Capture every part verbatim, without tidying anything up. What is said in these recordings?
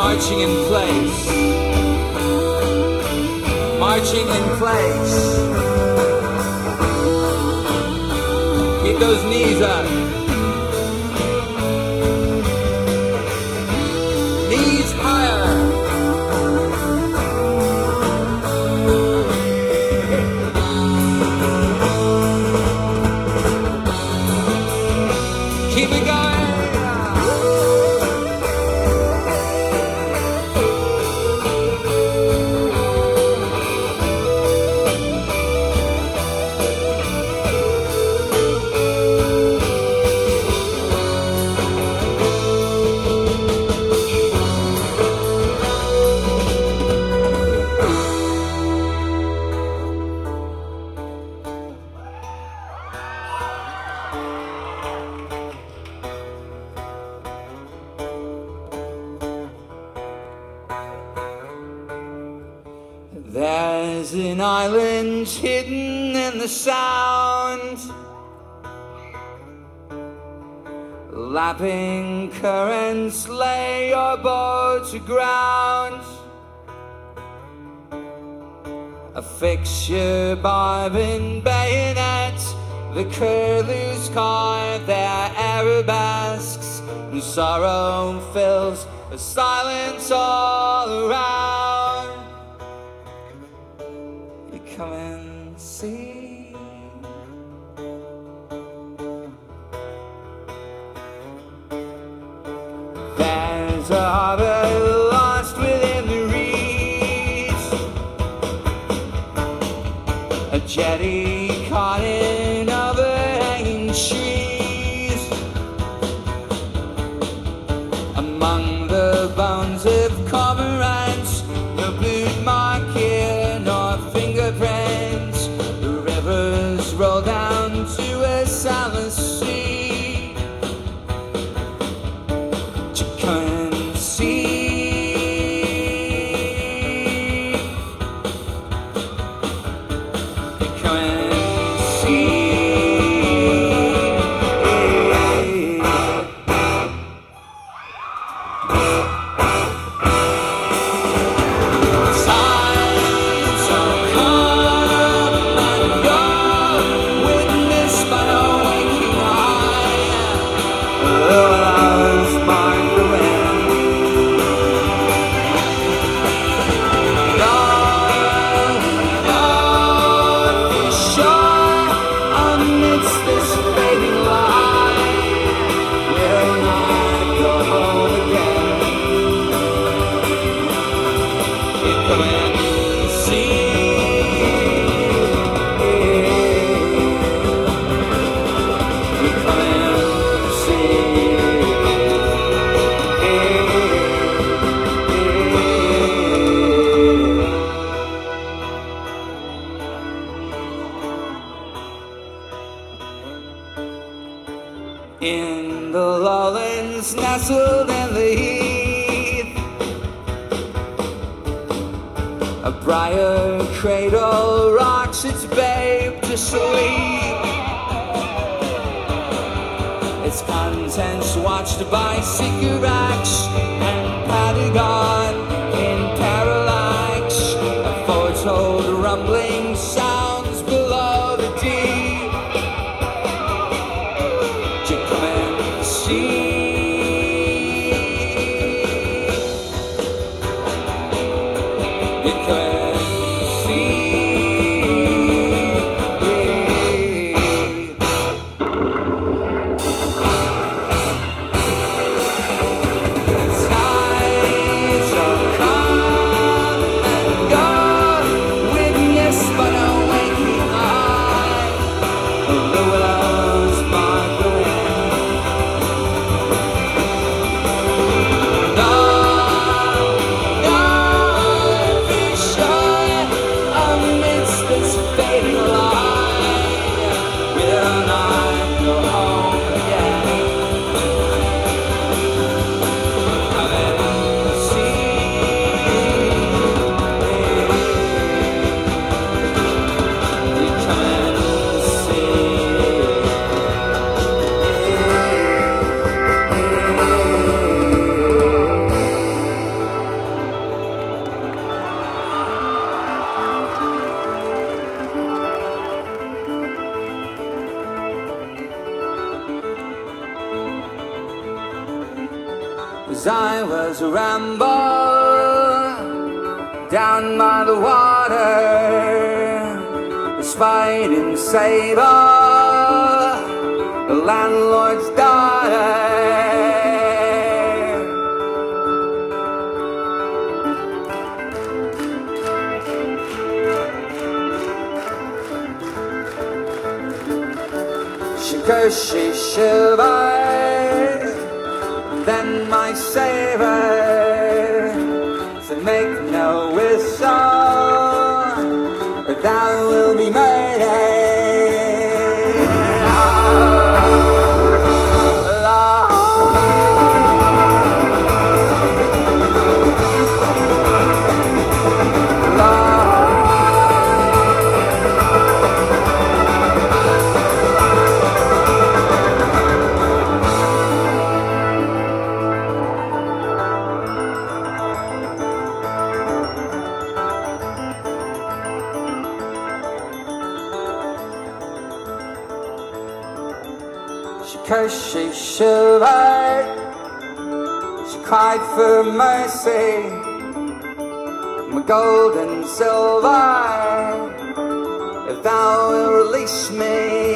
marching in place, marching in place. Keep those knees up. Knees higher. Keep it going. There's an island hidden in the sound, lapping currents lay your boat to ground. Affix your barbed bayonet, the curlews carve their arabesques, and sorrow fills the silence all around. Come and see. There's a harbor lost within the reeds, a jetty caught in overhanging trees. Among the bones of cormorants, no boot mark here, nor fingerprints. The rivers roll down to a soundless sea. You couldn't see. You couldn't see. In the lowlands nestled in the heath, a briar cradle rocks its babe to sleep. Its contents watched by sycorax and Patagon in parallax. A foretold rumbling sounds below the deep. You come and see. You come and see. Show. lovers ramble down by the water, the fighting saber, the landlord's daughter. She cursed, she shivered, then my savior said, make no whistle, or thou will be murdered. She cursed, she shivered, she cried for mercy, my gold and silver, if thou will release me.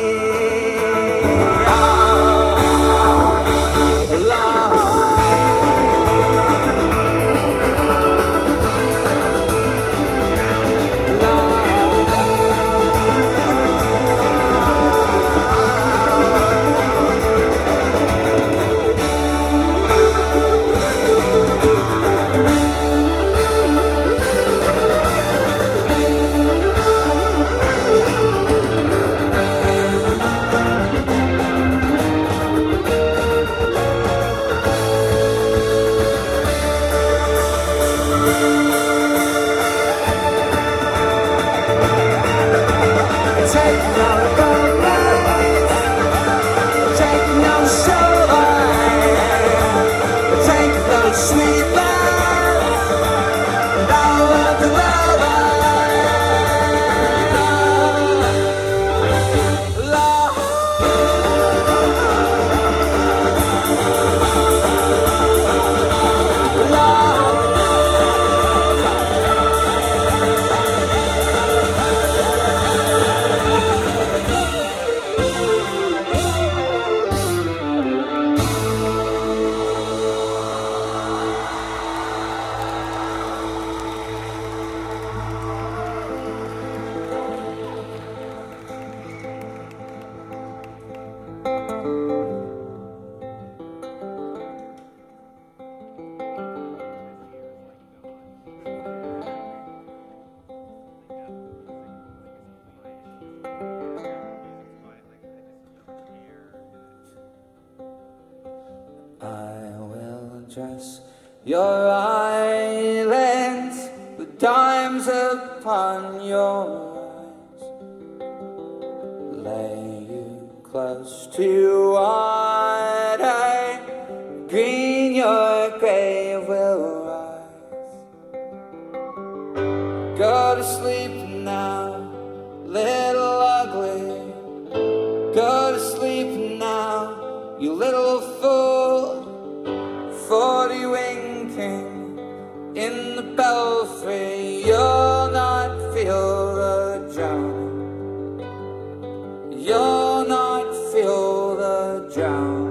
I will dress your eyelids with dimes upon your eyes, lay you close to water, green your grave will rise. Go to sleep now, little ugly, go to sleep now, you little fool, forty winking in the belfry, you'll not feel the drowning, you'll not feel the drowning.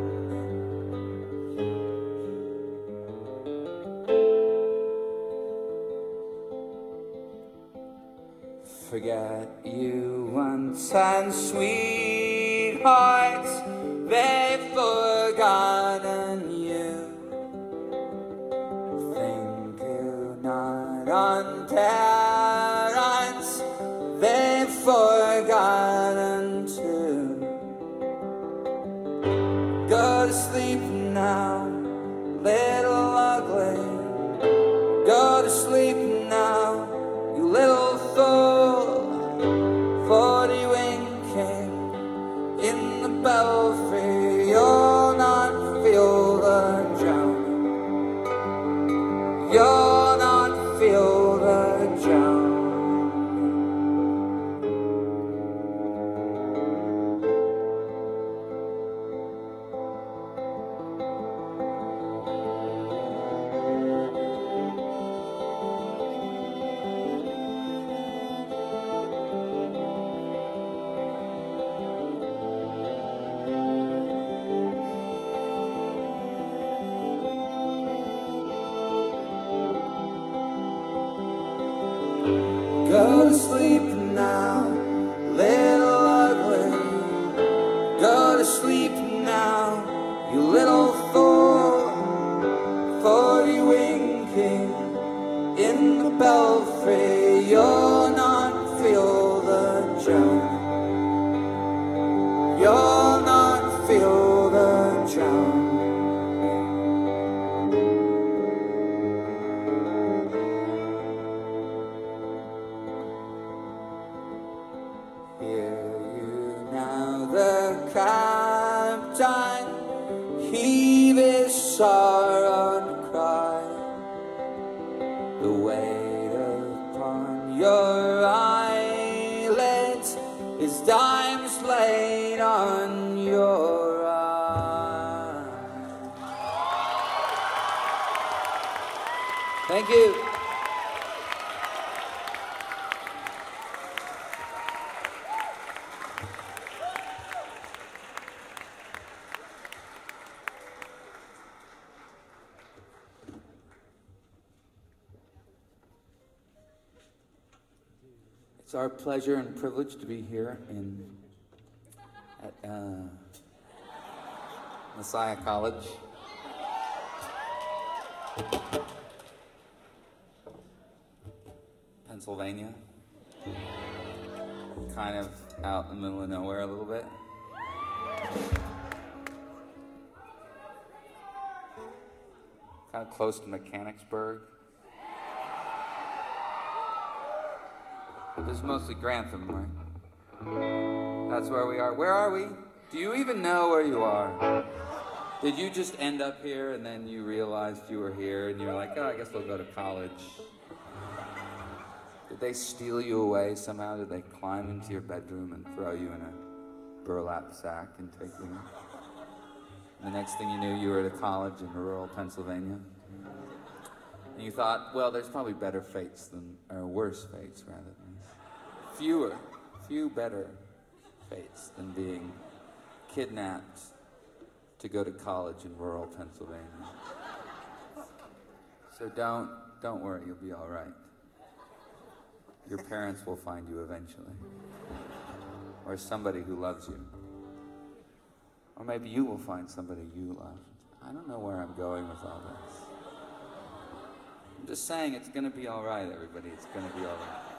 Forget you once had sweethearts, they've forgotten you. Think you not on Terence, they've forgotten too. Go to sleep now, little ugly, go to sleep now, you little fool, forty winking in the belfry, you'll not feel Go to sleep now, little ugly. Go to sleep now, you little fool. Forty-winged king in the belfry, you'll not feel the drum. You'll not feel the drum. Hear you now, the captain heave his sorrow and cry. The weight upon your eyelids is dimes laid on your eyes. Thank you. It's our pleasure and privilege to be here in at uh, Messiah College. Pennsylvania. Kind of out in the middle of nowhere a little bit. Kind of close to Mechanicsburg. This is mostly Grantham, right? That's where we are. Where are we? Do you even know where you are? Did you just end up here and then you realized you were here and you're like, oh, I guess we'll go to college? Did they steal you away somehow? Did they climb into your bedroom and throw you in a burlap sack and take you in? The next thing you knew, you were at a college in rural Pennsylvania. And you thought, well, there's probably better fates than, or worse fates, rather than fewer, few better fates than being kidnapped to go to college in rural Pennsylvania. So don't, don't worry, you'll be all right. Your parents will find you eventually. Or somebody who loves you. Or maybe you will find somebody you love. I don't know where I'm going with all this. I'm just saying it's gonna be all right, everybody. It's gonna be all right.